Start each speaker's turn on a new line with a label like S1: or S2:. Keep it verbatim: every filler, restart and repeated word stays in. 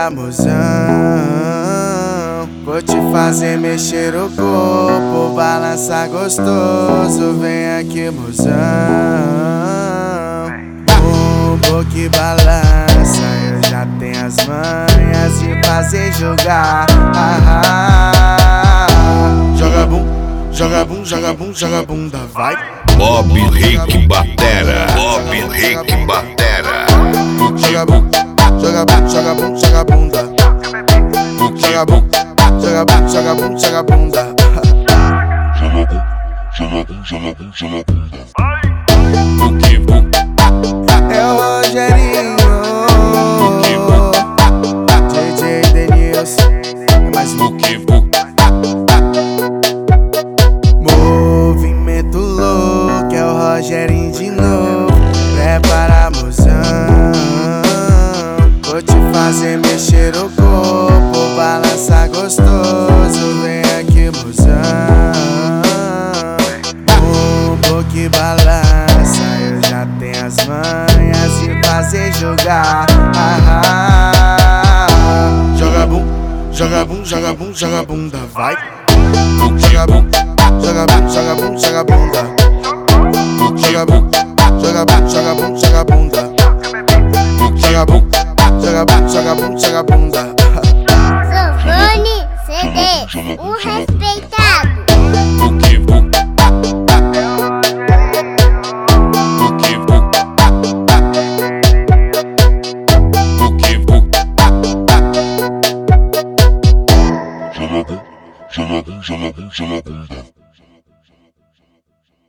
S1: Prepara, mozão, vou te fazer mexer o corpo, balançar gostoso. Vem aqui, mozão, bumbum que balança. Eu já tenho as manhas de fazer jogar. Ah, ah, joga bum, joga bum, joga bum, joga bunda, vai.
S2: Bob Rick Batera, Bob Rick Batera.
S1: Joga bum, joga bum, joga bum, joga bunda. Joga bum, joga bum, joga bum, joga bunda.
S2: Joga bum, joga bum, joga bum, joga bunda. O que bu?
S1: É o Rogerinho, D J Denilson, é mais um.
S2: O que bu?
S1: Movimento louco, é o Rogerinho de novo. Prepara, mozão, vou te fazer mexer o corpo, balançar gostoso. Vem aqui, mozão, bumbum que balança. Eu já tenho as manhas de fazer jogar. Ah, ah, joga bum, joga bum, joga bum, joga bunda, vai. Joga bum, joga bum, joga bum, joga bunda. Joga bum, joga bum, joga bum, joga bunda. Joga bum, joga bum, joga bum, joga bunda.
S3: Sofone C D, o respeitado.
S2: O que bu? O que bu? O que bu? Joga bum, joga bum, joga bum, joga bunda.